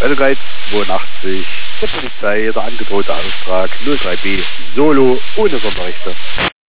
Edelgeiz 82, der Polizei, der angedrohte Auftrag 03B, Solo, ohne Sonderrechte.